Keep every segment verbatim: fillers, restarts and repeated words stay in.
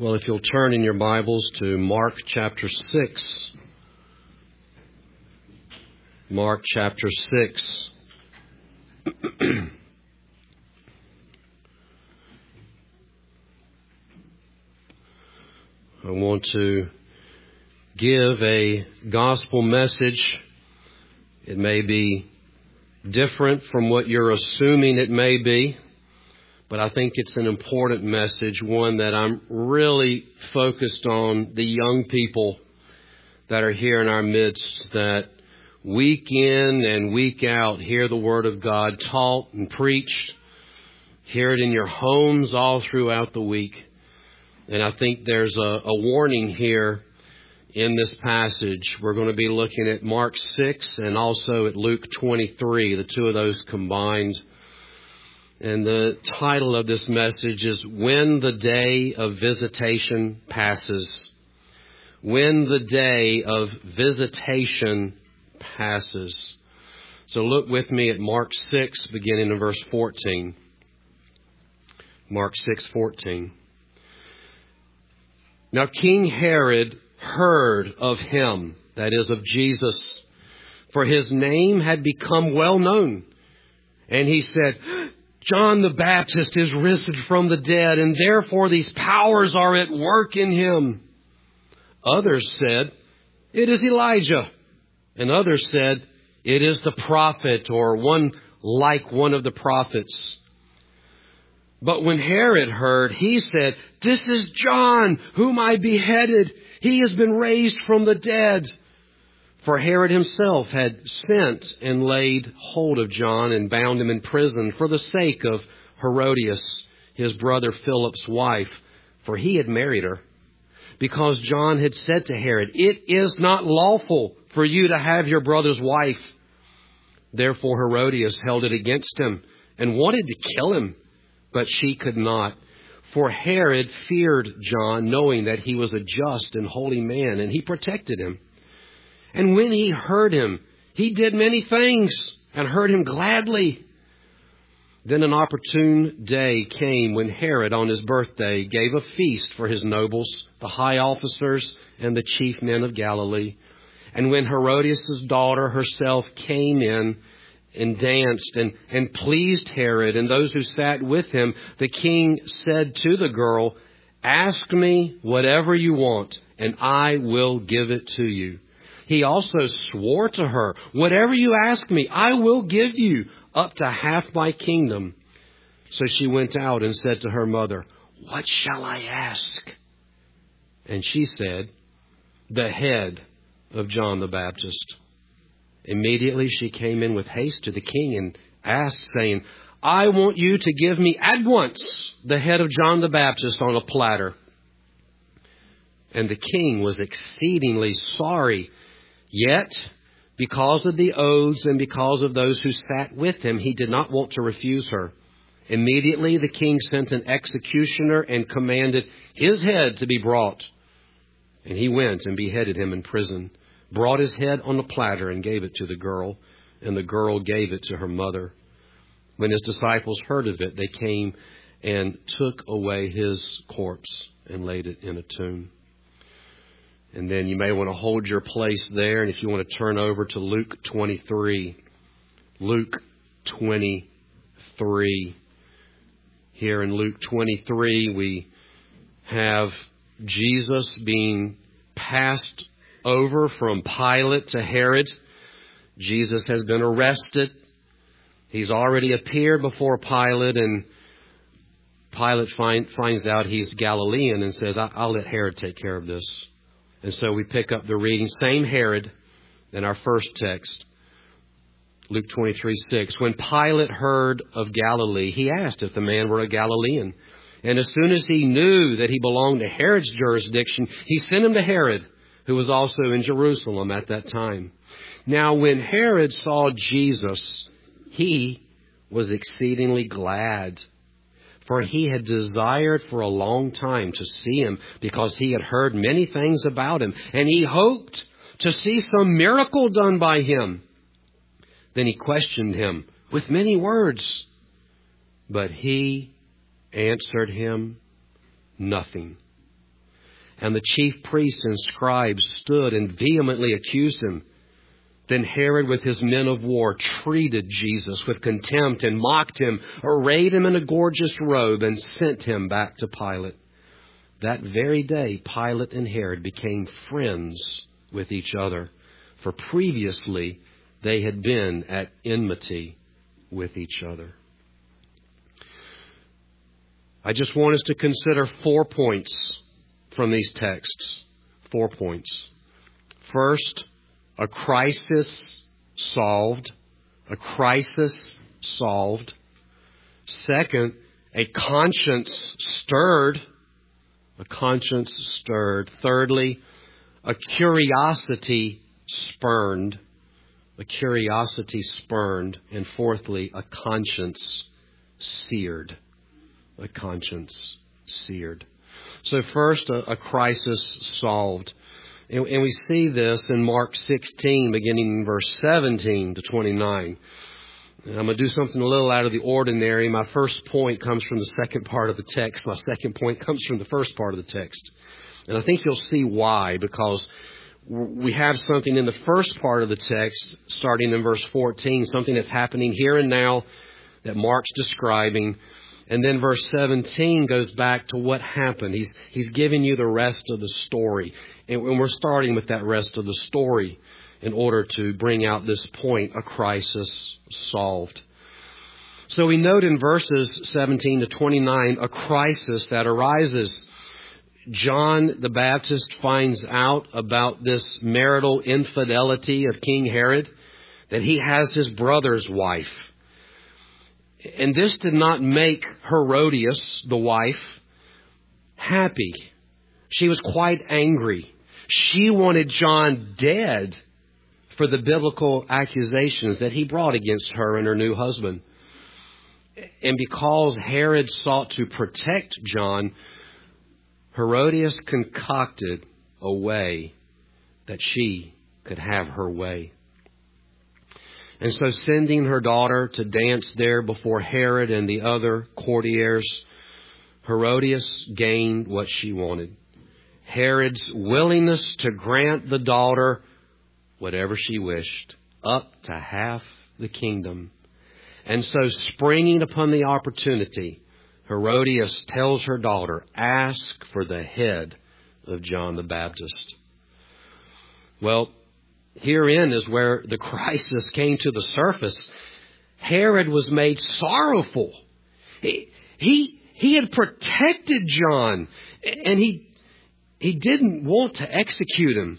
Well, if you'll turn in your Bibles to Mark chapter six. Mark chapter six. I want to give a gospel message. It may be different from what you're assuming it may be, but I think it's an important message, one that I'm really focused on the young people that are here in our midst, that week in and week out hear the Word of God taught and preached, hear it in your homes all throughout the week. And I think there's a, a warning here in this passage. We're going to be looking at Mark six and also at Luke twenty-three, the two of those combined. And the title of this message is When the Day of Visitation Passes. When the Day of Visitation Passes. So look with me at Mark six, beginning in verse fourteen. Mark six fourteen. Now King Herod heard of him, that is of Jesus, for his name had become well known. And he said, John the Baptist is risen from the dead, and therefore these powers are at work in him. Others said, it is Elijah. And others said, it is the prophet, or one like one of the prophets. But when Herod heard, he said, this is John, whom I beheaded. He has been raised from the dead. For Herod himself had sent and laid hold of John and bound him in prison for the sake of Herodias, his brother Philip's wife, for he had married her. Because John had said to Herod, it is not lawful for you to have your brother's wife. Therefore Herodias held it against him and wanted to kill him. But she could not, for Herod feared John, knowing that he was a just and holy man, and he protected him. And when he heard him, he did many things and heard him gladly. Then an opportune day came when Herod, on his birthday, gave a feast for his nobles, the high officers, and the chief men of Galilee. And when Herodias' daughter herself came in, and danced and, and pleased Herod and those who sat with him, the king said to the girl, ask me whatever you want, and I will give it to you. He also swore to her, whatever you ask me, I will give you up to half my kingdom. So she went out and said to her mother, what shall I ask? And she said, the head of John the Baptist. Immediately she came in with haste to the king and asked, saying, I want you to give me at once the head of John the Baptist on a platter. And the king was exceedingly sorry. Yet, because of the oaths and because of those who sat with him, he did not want to refuse her. Immediately the king sent an executioner and commanded his head to be brought. And he went and beheaded him in prison, brought his head on a platter and gave it to the girl, and the girl gave it to her mother. When his disciples heard of it, they came and took away his corpse and laid it in a tomb. And then you may want to hold your place there, and if you want to turn over to Luke twenty-three. Luke twenty-three. Here in Luke twenty-three, we have Jesus being passed over from Pilate to Herod. Jesus has been arrested. He's already appeared before Pilate, and Pilate find, finds out he's Galilean and says, I'll let Herod take care of this. And so we pick up the reading, same Herod in our first text, Luke twenty-three six. When Pilate heard of Galilee, he asked if the man were a Galilean. And as soon as he knew that he belonged to Herod's jurisdiction, he sent him to Herod, who was also in Jerusalem at that time. Now, when Herod saw Jesus, he was exceedingly glad, for he had desired for a long time to see him, because he had heard many things about him, and he hoped to see some miracle done by him. Then he questioned him with many words, but he answered him nothing. And the chief priests and scribes stood and vehemently accused him. Then Herod with his men of war treated Jesus with contempt and mocked him, arrayed him in a gorgeous robe, and sent him back to Pilate. That very day, Pilate and Herod became friends with each other, for previously they had been at enmity with each other. I just want us to consider four points from these texts. Four points. First, a crisis solved. A crisis solved. Second, a conscience stirred. A conscience stirred. Thirdly, a curiosity spurned. A curiosity spurned. And fourthly, a conscience seared. A conscience seared. So first, a, a crisis solved. And, and we see this in Mark sixteen, beginning in verse seventeen to twenty-nine. And I'm going to do something a little out of the ordinary. My first point comes from the second part of the text. My second point comes from the first part of the text. And I think you'll see why, because we have something in the first part of the text, starting in verse fourteen, something that's happening here and now that Mark's describing. And then verse seventeen goes back to what happened. He's, he's giving you the rest of the story. And we're starting with that rest of the story in order to bring out this point, a crisis solved. So we note in verses seventeen to twenty-nine, a crisis that arises. John the Baptist finds out about this marital infidelity of King Herod, that he has his brother's wife. And this did not make Herodias, the wife, happy. She was quite angry. She wanted John dead for the biblical accusations that he brought against her and her new husband. And because Herod sought to protect John, Herodias concocted a way that she could have her way. And so sending her daughter to dance there before Herod and the other courtiers, Herodias gained what she wanted. Herod's willingness to grant the daughter whatever she wished, up to half the kingdom. And so springing upon the opportunity, Herodias tells her daughter, ask for the head of John the Baptist. Well, herein is where the crisis came to the surface. Herod was made sorrowful. He, he, he had protected John, and he, he didn't want to execute him.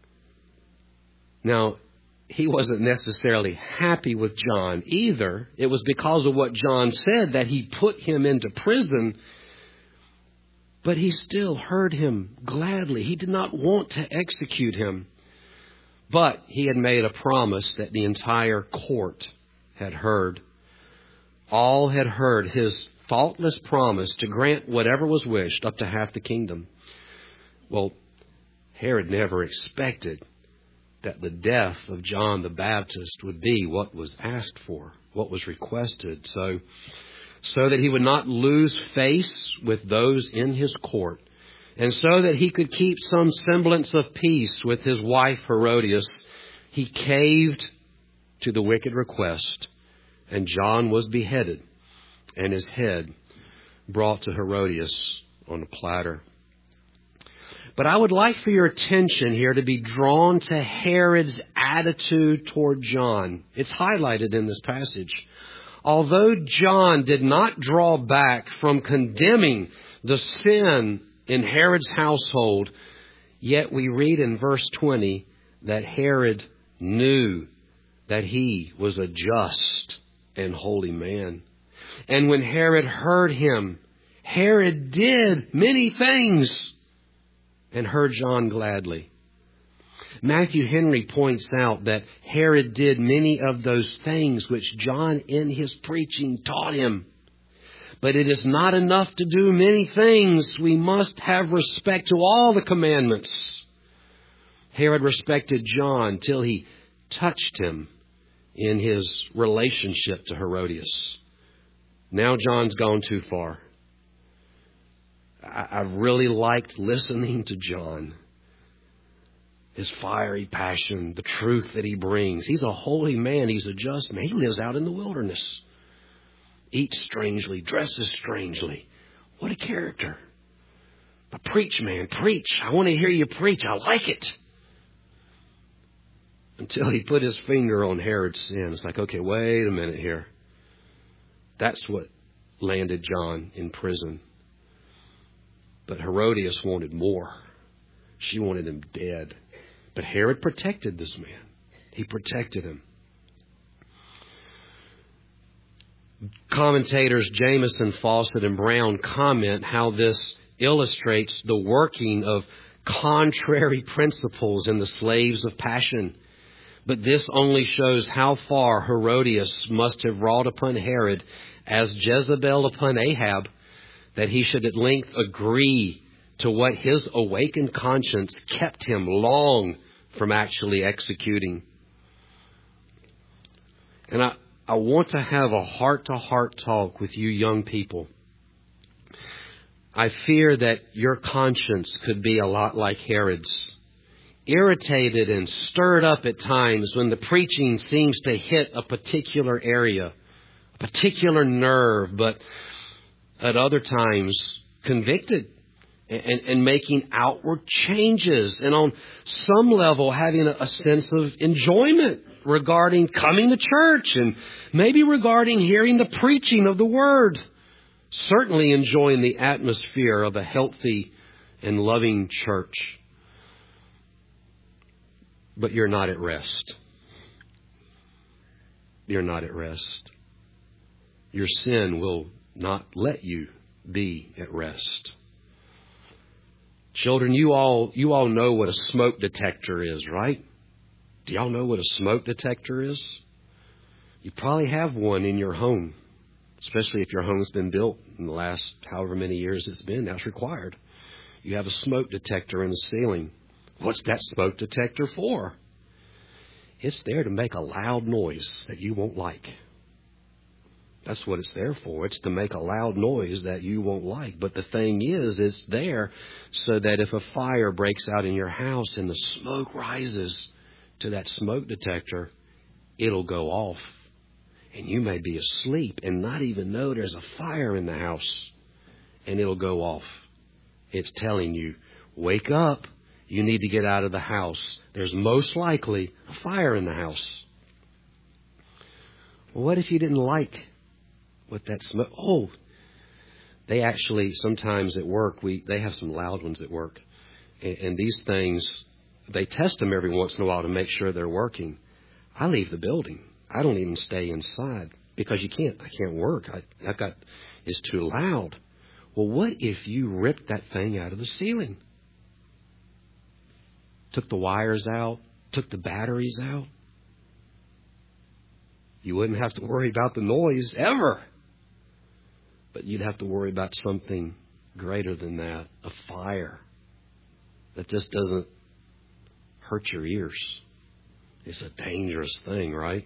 Now, he wasn't necessarily happy with John either. It was because of what John said that he put him into prison. But he still heard him gladly. He did not want to execute him. But he had made a promise that the entire court had heard. All had heard his faultless promise to grant whatever was wished, up to half the kingdom. Well, Herod never expected that the death of John the Baptist would be what was asked for, what was requested. So, so that he would not lose face with those in his court, and so that he could keep some semblance of peace with his wife Herodias, he caved to the wicked request, and John was beheaded, and his head brought to Herodias on a platter. But I would like for your attention here to be drawn to Herod's attitude toward John. It's highlighted in this passage. Although John did not draw back from condemning the sin in Herod's household, yet we read in verse twenty that Herod knew that he was a just and holy man. And when Herod heard him, Herod did many things and heard John gladly. Matthew Henry points out that Herod did many of those things which John in his preaching taught him. But it is not enough to do many things. We must have respect to all the commandments. Herod respected John till he touched him in his relationship to Herodias. Now John's gone too far. I, I really liked listening to John. His fiery passion, the truth that he brings. He's a holy man. He's a just man. He lives out in the wilderness. Eats strangely, dresses strangely. What a character. But preach, man, preach. I want to hear you preach. I like it. Until he put his finger on Herod's sin. It's like, okay, wait a minute here. That's what landed John in prison. But Herodias wanted more. She wanted him dead. But Herod protected this man. He protected him. Commentators Jameson, Fawcett, and Brown comment how this illustrates the working of contrary principles in the slaves of passion. But this only shows how far Herodias must have wrought upon Herod, as Jezebel upon Ahab, that he should at length agree to what his awakened conscience kept him long from actually executing. And I, I want to have a heart-to-heart talk with you young people. I fear that your conscience could be a lot like Herod's. Irritated and stirred up at times when the preaching seems to hit a particular area, a particular nerve, but at other times convicted and, and making outward changes, and on some level having a, a sense of enjoyment regarding coming to church and maybe regarding hearing the preaching of the Word. Certainly enjoying the atmosphere of a healthy and loving church. But you're not at rest. You're not at rest. Your sin will not let you be at rest. Children, you all you all know what a smoke detector is, right? Do y'all know what a smoke detector is? You probably have one in your home, especially if your home's been built in the last however many years it's been. That's required. You have a smoke detector in the ceiling. What's that smoke detector for? It's there to make a loud noise that you won't like. That's what it's there for. It's to make a loud noise that you won't like. But the thing is, it's there so that if a fire breaks out in your house and the smoke rises to that smoke detector, it'll go off. And you may be asleep and not even know there's a fire in the house. And it'll go off. It's telling you, wake up. You need to get out of the house. There's most likely a fire in the house. Well, what if you didn't like what that smoke? Oh, they actually, sometimes at work, we they have some loud ones at work. And, and these things, they test them every once in a while to make sure they're working. I leave the building. I don't even stay inside because you can't, I can't work. I, I've got, it's too loud. Well, what if you ripped that thing out of the ceiling? Took the wires out, took the batteries out. You wouldn't have to worry about the noise ever. But you'd have to worry about something greater than that, a fire that just doesn't hurt your ears. It's a dangerous thing, right?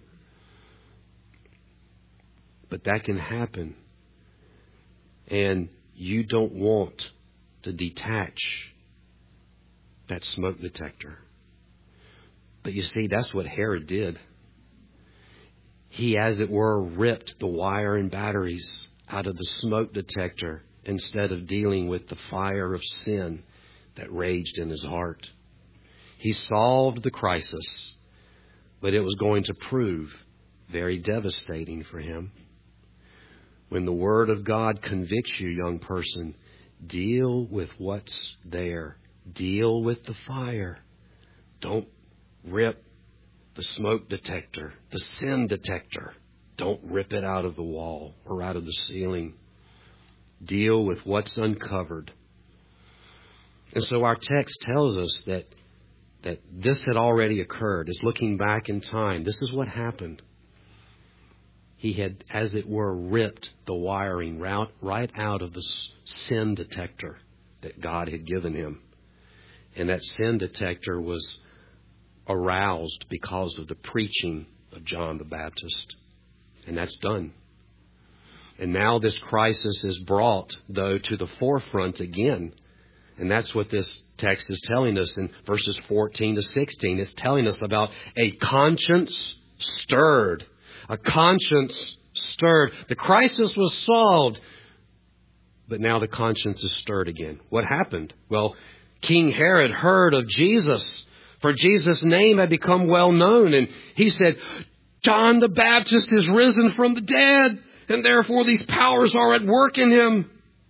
But that can happen. And you don't want to detach that smoke detector. But you see, that's what Herod did. He, as it were, ripped the wire and batteries out of the smoke detector instead of dealing with the fire of sin that raged in his heart. He solved the crisis, but it was going to prove very devastating for him. When the Word of God convicts you, young person, deal with what's there. Deal with the fire. Don't rip the smoke detector, the sin detector. Don't rip it out of the wall or out of the ceiling. Deal with what's uncovered. And so our text tells us that, that this had already occurred. It's looking back in time. This is what happened. He had, as it were, ripped the wiring right, right out of the sin detector that God had given him. And that sin detector was aroused because of the preaching of John the Baptist. And that's done. And now this crisis is brought, though, to the forefront again. And that's what this text is telling us in verses fourteen to sixteen. It's telling us about a conscience stirred. A conscience stirred. The crisis was solved, but now the conscience is stirred again. What happened? Well, King Herod heard of Jesus, for Jesus' name had become well known. And he said, John the Baptist is risen from the dead, and therefore these powers are at work in him.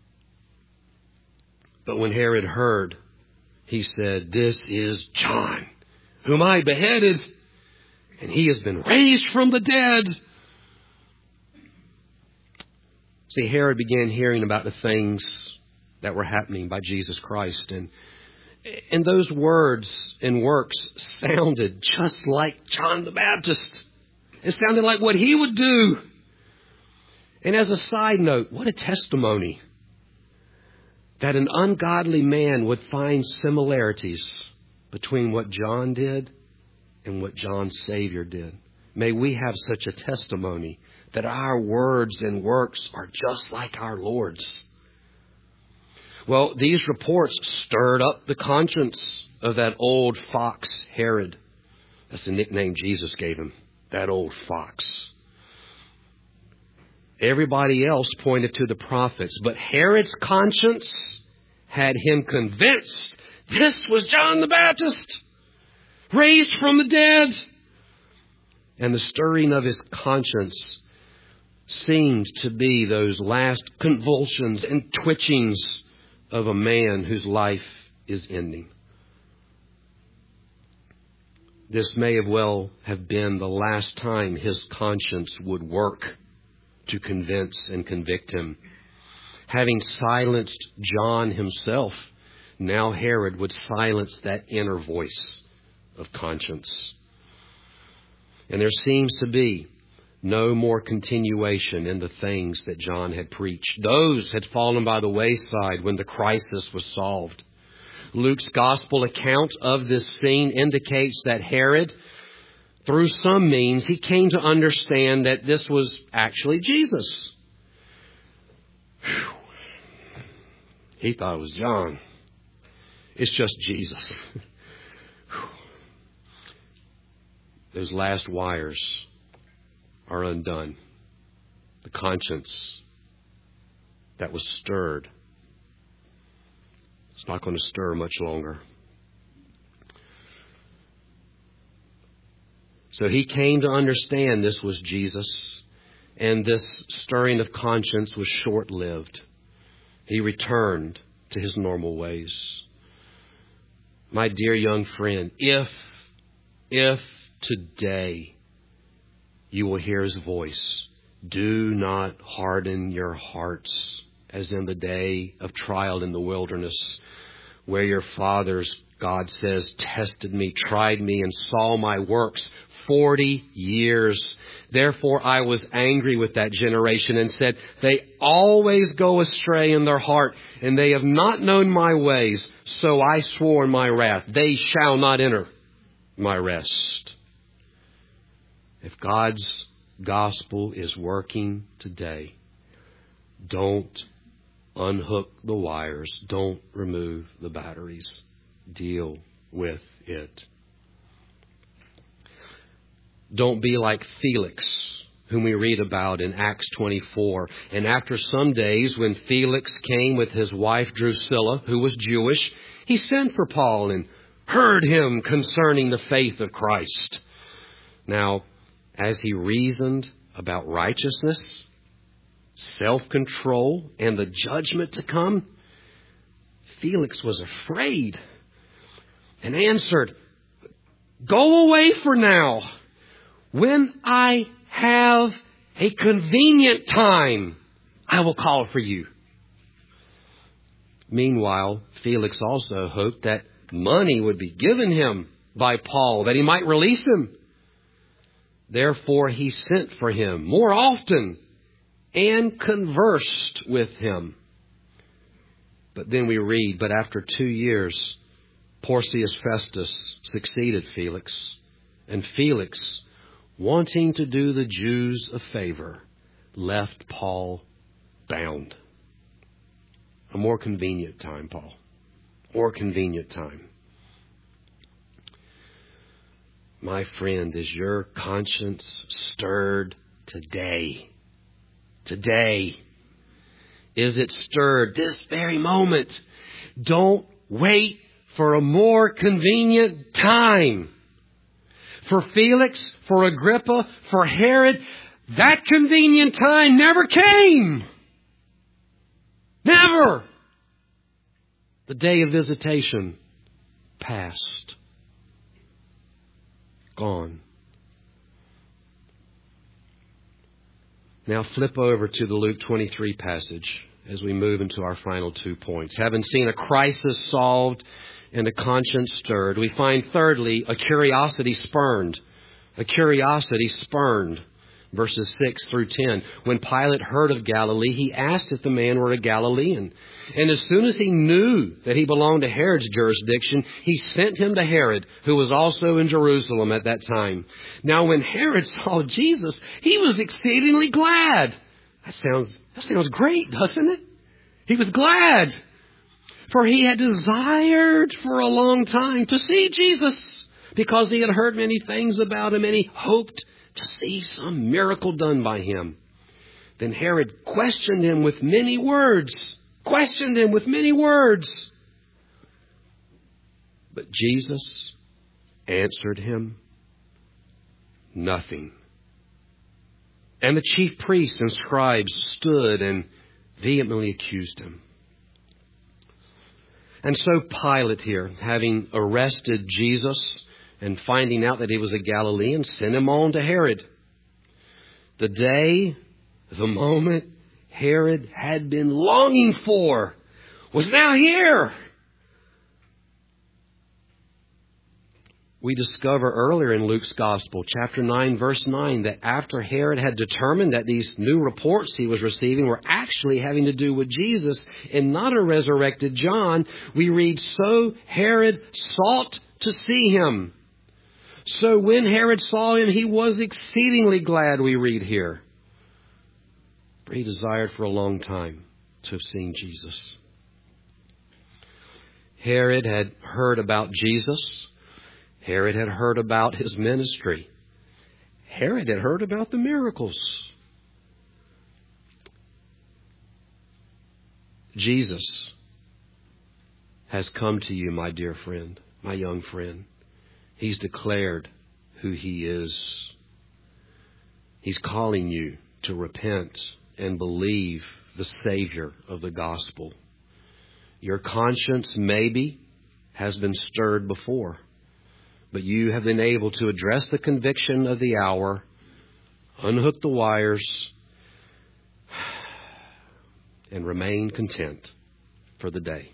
But when Herod heard, he said, this is John, whom I beheaded, and he has been raised from the dead. See, Herod began hearing about the things that were happening by Jesus Christ. And, and those words and works sounded just like John the Baptist. It sounded like what he would do. And as a side note, what a testimony that an ungodly man would find similarities between what John did and what John's Savior did. May we have such a testimony that our words and works are just like our Lord's. Well, these reports stirred up the conscience of that old fox Herod. That's the nickname Jesus gave him, that old fox. Everybody else pointed to the prophets, but Herod's conscience had him convinced this was John the Baptist, raised from the dead. And the stirring of his conscience seemed to be those last convulsions and twitchings of a man whose life is ending. This may have well have been the last time his conscience would work to convince and convict him. Having silenced John himself, now Herod would silence that inner voice of conscience. And there seems to be no more continuation in the things that John had preached. Those had fallen by the wayside when the crisis was solved. Luke's gospel account of this scene indicates that Herod, through some means, he came to understand that this was actually Jesus. Whew. He thought it was John. It's just Jesus. Those last wires are undone. The conscience that was stirred, it's not going to stir much longer. So he came to understand this was Jesus, and this stirring of conscience was short-lived. He returned to his normal ways. My dear young friend, if, if today you will hear his voice, do not harden your hearts as in the day of trial in the wilderness, where your fathers, God says, tested me, tried me, and saw my works forty years. Therefore I was angry with that generation and said, they always go astray in their heart, and they have not known my ways. So I swore in my wrath, they shall not enter my rest. If God's gospel is working today, don't unhook the wires. Don't remove the batteries. Deal with it. Don't be like Felix, whom we read about in Acts twenty-four. And after some days, when Felix came with his wife Drusilla, who was Jewish, he sent for Paul and heard him concerning the faith of Christ. Now, as he reasoned about righteousness, self-control, and the judgment to come, Felix was afraid and answered, go away for now. When I have a convenient time, I will call for you. Meanwhile, Felix also hoped that money would be given him by Paul, that he might release him. Therefore, he sent for him more often and conversed with him. But then we read, but after two years, Porcius Festus succeeded Felix, and Felix, wanting to do the Jews a favor, left Paul bound. A more convenient time, Paul. More convenient time. My friend, is your conscience stirred today? Today. Is it stirred this very moment? Don't wait for a more convenient time. For Felix, for Agrippa, for Herod, that convenient time never came. Never. The day of visitation passed. Gone. Now flip over to the Luke twenty-three passage as we move into our final two points. Having seen a crisis solved and a conscience stirred, we find thirdly a curiosity spurned. A curiosity spurned. Verses six through ten. When Pilate heard of Galilee, he asked if the man were a Galilean. And as soon as he knew that he belonged to Herod's jurisdiction, he sent him to Herod, who was also in Jerusalem at that time. Now when Herod saw Jesus, he was exceedingly glad. That sounds, that sounds great, doesn't it? He was glad. For he had desired for a long time to see Jesus, because he had heard many things about him, and he hoped to see some miracle done by him. Then Herod questioned him with many words. Questioned him with many words. But Jesus answered him nothing. And the chief priests and scribes stood and vehemently accused him. And so Pilate here, having arrested Jesus and finding out that he was a Galilean, sent him on to Herod. The day, the moment Herod had been longing for was now here. We discover earlier in Luke's Gospel, chapter nine, verse nine, that after Herod had determined that these new reports he was receiving were actually having to do with Jesus and not a resurrected John, we read, so Herod sought to see him. So when Herod saw him, he was exceedingly glad, we read here. For he desired for a long time to have seen Jesus. Herod had heard about Jesus. Herod had heard about his ministry. Herod had heard about the miracles. Jesus has come to you, my dear friend, my young friend. He's declared who he is. He's calling you to repent and believe the Savior of the gospel. Your conscience maybe has been stirred before, but you have been able to address the conviction of the hour, unhook the wires, and remain content for the day.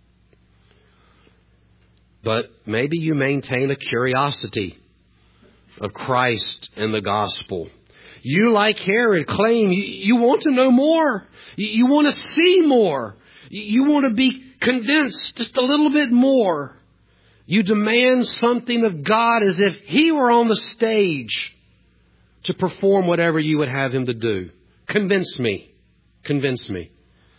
But maybe you maintain a curiosity of Christ and the gospel. You, like Herod, claim you, you want to know more. You, you want to see more. You, you want to be convinced just a little bit more. You demand something of God as if he were on the stage to perform whatever you would have him to do. Convince me. Convince me.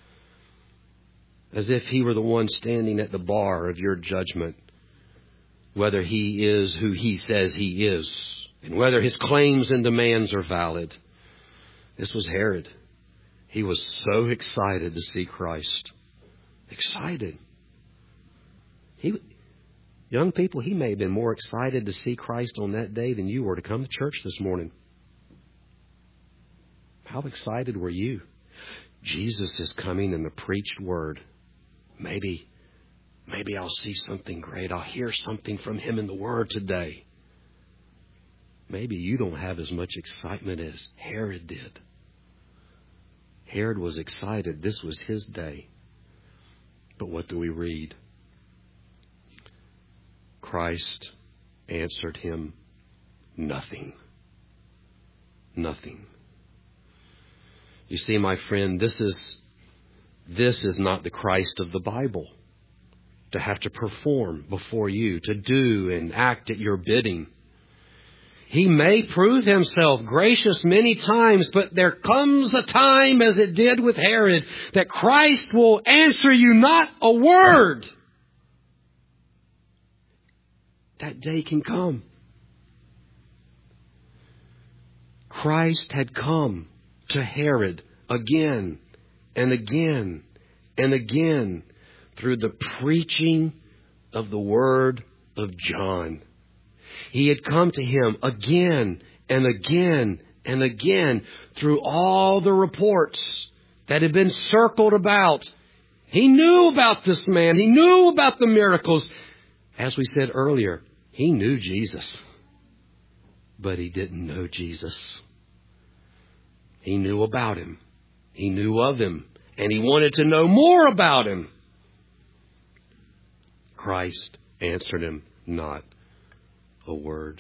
As if he were the one standing at the bar of your judgment, whether he is who he says he is, and whether his claims and demands are valid. This was Herod. He was so excited to see Christ. Excited. He, young people, he may have been more excited to see Christ on that day than you were to come to church this morning. How excited were you? Jesus is coming in the preached word. Maybe, maybe I'll see something great. I'll hear something from him in the word today. Maybe you don't have as much excitement as Herod did. Herod was excited. This was his day. But what do we read? Christ answered him nothing. Nothing. You see, my friend, this is this is not the Christ of the Bible. To have to perform before you, to do and act at your bidding. He may prove himself gracious many times, but there comes a time, as it did with Herod, that Christ will answer you not a word. That day can come. Christ had come to Herod again and again and again through the preaching of the word of John. He had come to him again and again and again through all the reports that had been circled about. He knew about this man. He knew about the miracles. As we said earlier, he knew Jesus, but he didn't know Jesus. He knew about him. He knew of him, and he wanted to know more about him. Christ answered him not a word.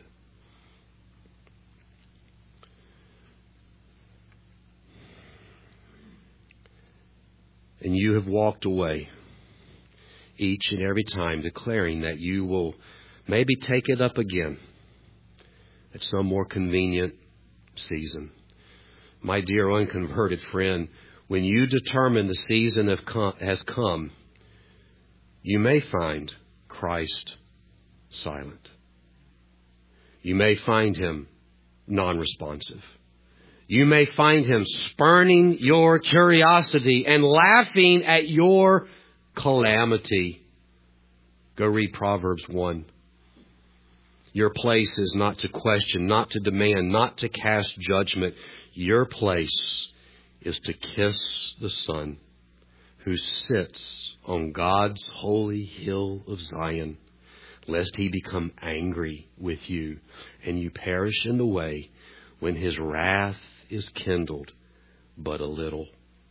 And you have walked away each and every time declaring that you will maybe take it up again at some more convenient season. My dear unconverted friend, when you determine the season have come, has come, you may find Christ silent. You may find him non-responsive. You may find him spurning your curiosity and laughing at your calamity. Go read Proverbs one. Your place is not to question, not to demand, not to cast judgment. Your place is to kiss the Son who sits on God's holy hill of Zion, lest he become angry with you and you perish in the way when his wrath is kindled but a little.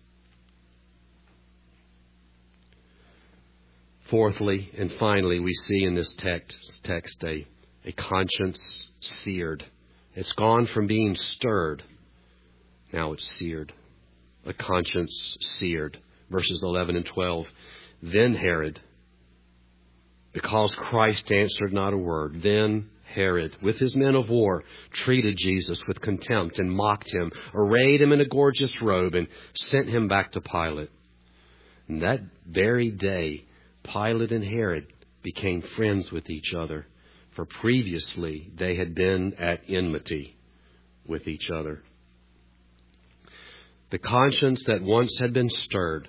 Fourthly and finally, we see in this text, text a, a conscience seared. It's gone from being stirred. Now it's seared. A conscience seared. Verses eleven and twelve. Then Herod, because Christ answered not a word, then Herod, with his men of war, treated Jesus with contempt and mocked him, arrayed him in a gorgeous robe, and sent him back to Pilate. And that very day, Pilate and Herod became friends with each other, for previously they had been at enmity with each other. The conscience that once had been stirred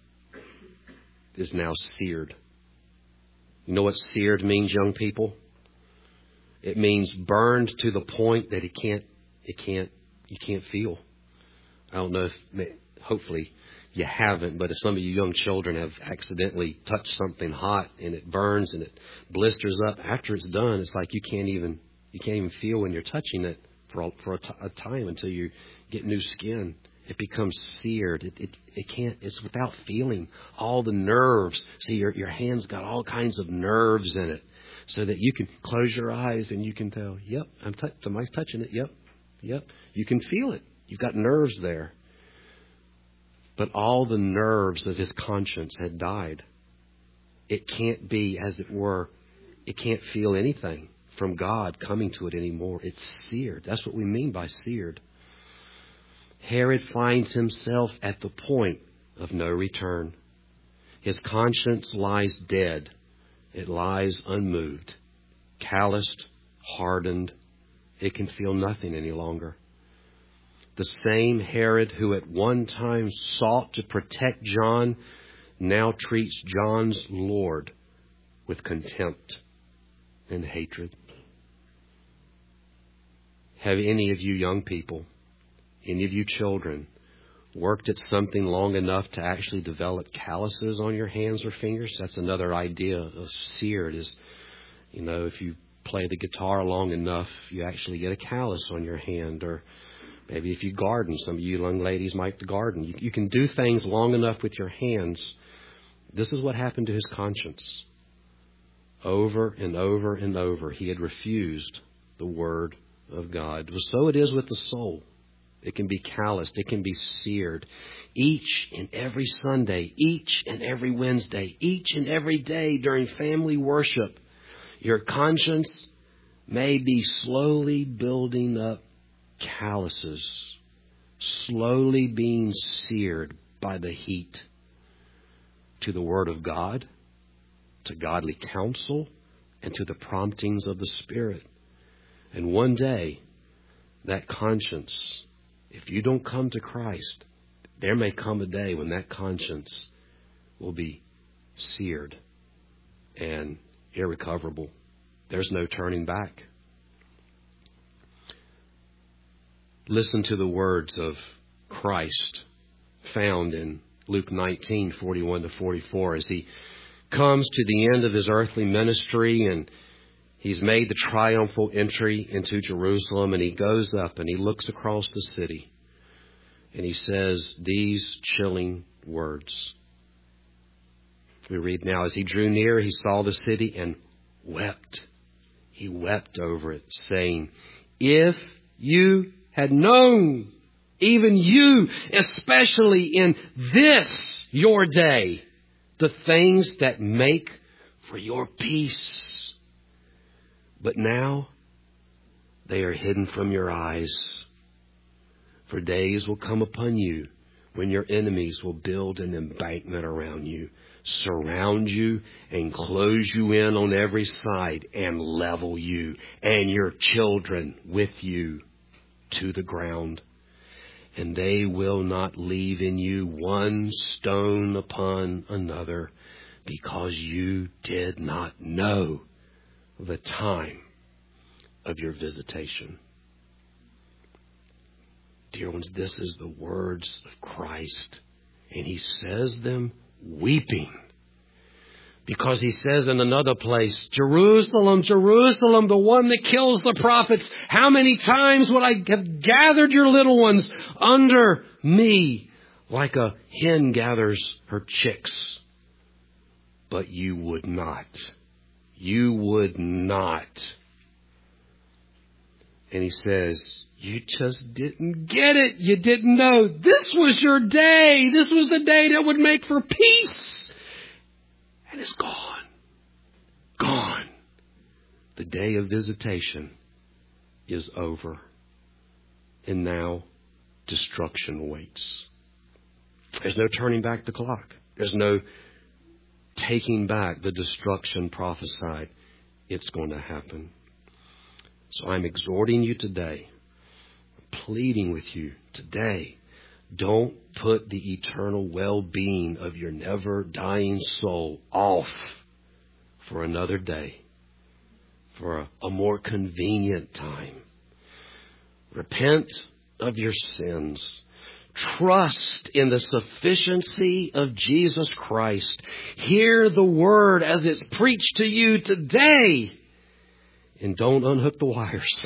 is now seared. You know what seared means, young people? It means burned to the point that it can't, it can't, you can't feel. I don't know if, hopefully you haven't, but if some of you young children have accidentally touched something hot and it burns and it blisters up, after it's done, it's like you can't even, you can't even feel when you're touching it for a, for a, t- a time until you get new skin. It becomes seared. It, it it can't. It's without feeling. All the nerves. See, your your hand's got all kinds of nerves in it, so that you can close your eyes and you can tell. Yep, I'm t- somebody's touching it. Yep, yep. You can feel it. You've got nerves there. But all the nerves of his conscience had died. It can't be, as it were, it can't feel anything from God coming to it anymore. It's seared. That's what we mean by seared. Herod finds himself at the point of no return. His conscience lies dead. It lies unmoved, calloused, hardened. It can feel nothing any longer. The same Herod who at one time sought to protect John now treats John's Lord with contempt and hatred. Have any of you young people, any of you children, worked at something long enough to actually develop calluses on your hands or fingers? That's another idea of seared is, you know, if you play the guitar long enough, you actually get a callus on your hand. Or maybe if you garden, some of you young ladies might garden. You, you can do things long enough with your hands. This is what happened to his conscience. Over and over and over, he had refused the word of God. So it is with the soul. It can be calloused. It can be seared. Each and every Sunday, each and every Wednesday, each and every day during family worship, your conscience may be slowly building up calluses, slowly being seared by the heat to the Word of God, to godly counsel, and to the promptings of the Spirit. And one day, that conscience, if you don't come to Christ, there may come a day when that conscience will be seared and irrecoverable. There's no turning back. Listen to the words of Christ found in Luke nineteen, forty-one to forty-four, as he comes to the end of his earthly ministry and he's made the triumphal entry into Jerusalem, and he goes up and he looks across the city and he says these chilling words. We read now, as he drew near, he saw the city and wept. He wept over it, saying, if you had known, even you, especially in this your day, the things that make for your peace. But now they are hidden from your eyes. For days will come upon you when your enemies will build an embankment around you, surround you and close you in on every side and level you and your children with you to the ground. And they will not leave in you one stone upon another, because you did not know the time of your visitation. Dear ones, this is the words of Christ, and he says them weeping. Because he says in another place, Jerusalem, Jerusalem, the one that kills the prophets, how many times would I have gathered your little ones under me like a hen gathers her chicks? But you would not. You would not. And he says, you just didn't get it. You didn't know. This was your day. This was the day that would make for peace. And it's gone. Gone. The day of visitation is over. And now destruction awaits. There's no turning back the clock. There's no taking back the destruction prophesied. It's going to happen. So I'm exhorting you today, pleading with you today, don't put the eternal well-being of your never-dying soul off for another day, for a, a more convenient time. Repent of your sins. Trust in the sufficiency of Jesus Christ. Hear the word as it's preached to you today. And don't unhook the wires.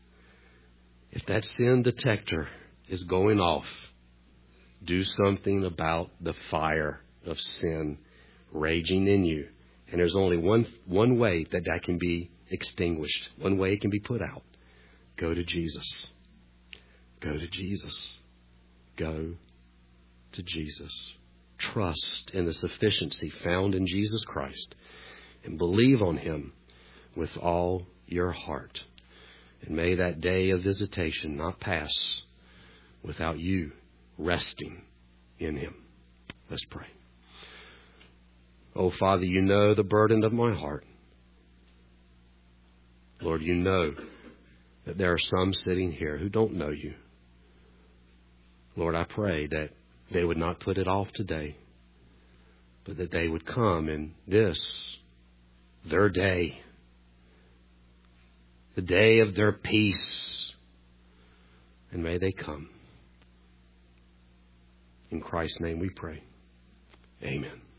If that sin detector is going off, do something about the fire of sin raging in you. And there's only one one way that that can be extinguished. One way it can be put out. Go to Jesus. Go to Jesus. Go to Jesus. Trust in the sufficiency found in Jesus Christ and believe on him with all your heart. And may that day of visitation not pass without you resting in him. Let's pray. Oh, Father, you know the burden of my heart. Lord, you know that there are some sitting here who don't know you. Lord, I pray that they would not put it off today, but that they would come in this, their day, the day of their peace, and may they come. In Christ's name we pray. Amen.